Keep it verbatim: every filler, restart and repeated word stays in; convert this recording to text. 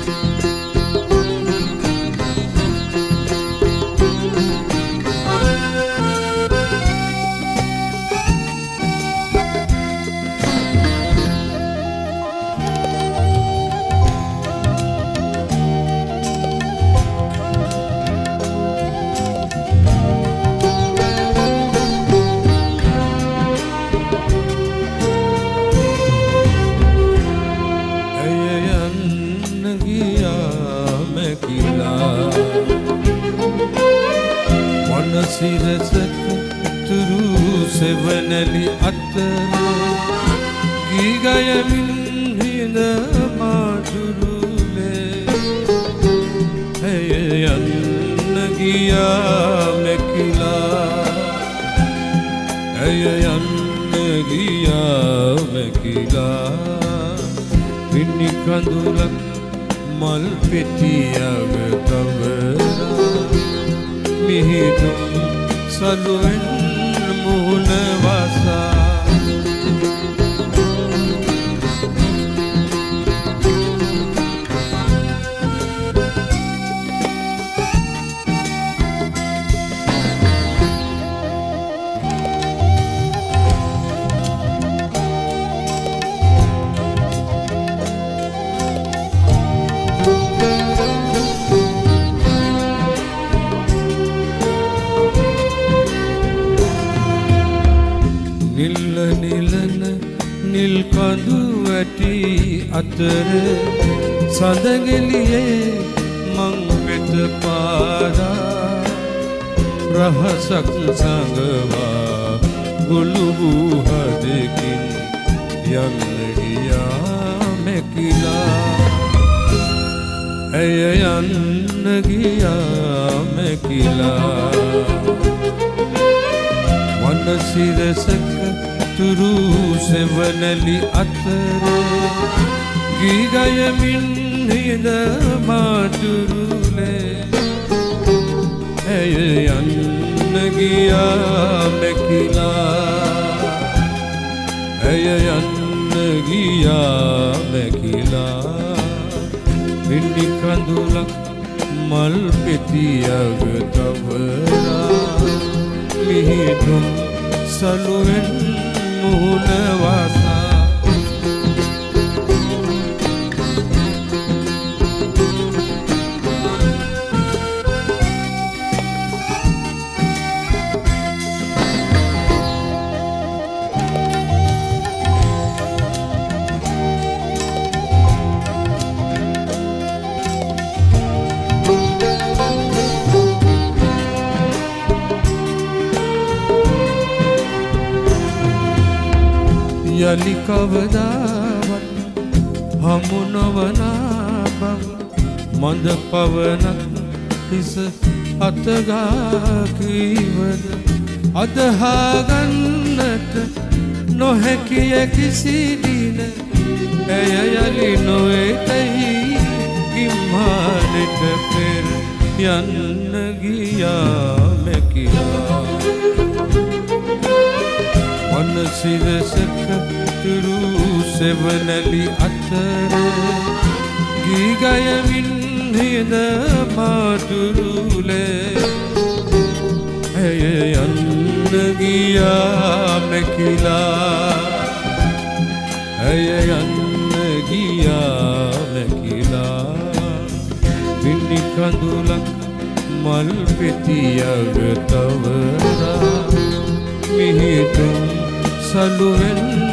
සිරසක තුරු සෙවනලි අතර ගීගයමින් හිඳ මාටුරුලේ ඇය යන්න ගියා මැකිලා ඇය යන්න ගියා මැකිලා පින්නි කඳුලක් මල් පෙතියව කවරා මිහිදුම් සලුවෙන් මුහුණ වසා නිල් කඳු වැටි අතර සඳගෙලියේ මං වෙත පාරා රහසක් සංගවා ගොළු වූ හදකින් යන්න ගියා මැකිලා ඇය යන්න ගියා මැකිලා වන සිරසක තුරු සෙවනලි අතර ගීගයමින් හිඳ මාටුරුලේ ඇය යන්න ගියා මැකිලා ඇය යන්න ගියා මැකිලා පින්නි කඳුලක් මල් පෙතියව තවරා මිහිදුම් සලුවෙන් මුහුණ වසා යලි කවදාවත් හමු නොවනා බව මඳ පවනක් හිස අතගා කීවද අදහාගන්නට නොහැකිය කිසි දින ඇය යලි නොවෙතයි කිම්හානෙට පෙර යන්න ගියා මැකිලා වන සිරසක තුරු සෙවනලි අතර ගීගයමින් හිඳ මාටුරුලේ ඇය යන්න ගියා මැකිලා ඇය යන්න ගියා මැකිලා පින්නි කඳුලක් මල් පෙතියව තවරා මිහිදුම් සලුවෙන්